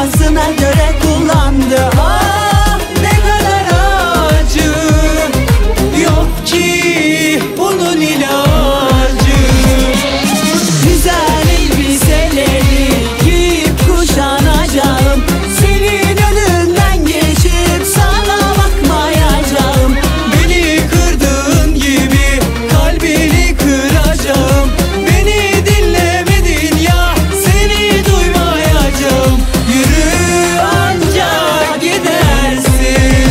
kafasına göre kullandı. Ah ne kadar acı, yok ki bunun ilacı. Güzel elbiseleri giyip kuşanacağım, senin önünden geçip sana bakmayacağım. Beni kırdığın gibi kalbini kıracağım. Beni dinlemedin ya, seni duymayacağım. Yürü ancak gidersin.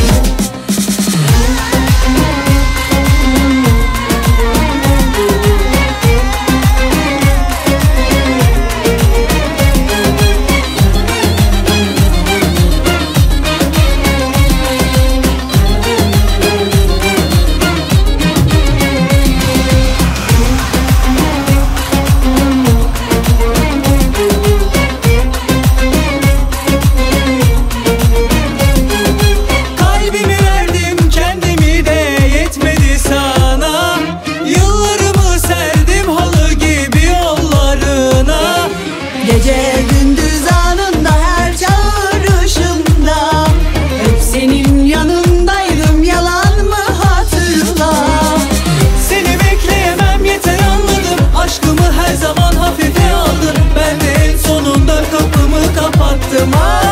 Kalbimi verdim, kendimi de yetmedi sana. Yıllarımı serdim halı gibi yollarına. Gece gündüz anında, her çağrışımda hep senin yanındaydım, yalan mı hatırla. Seni bekleyemem yeter, anladım. Aşkımı her zaman hafife aldın. Ben de en sonunda kapımı kapattım.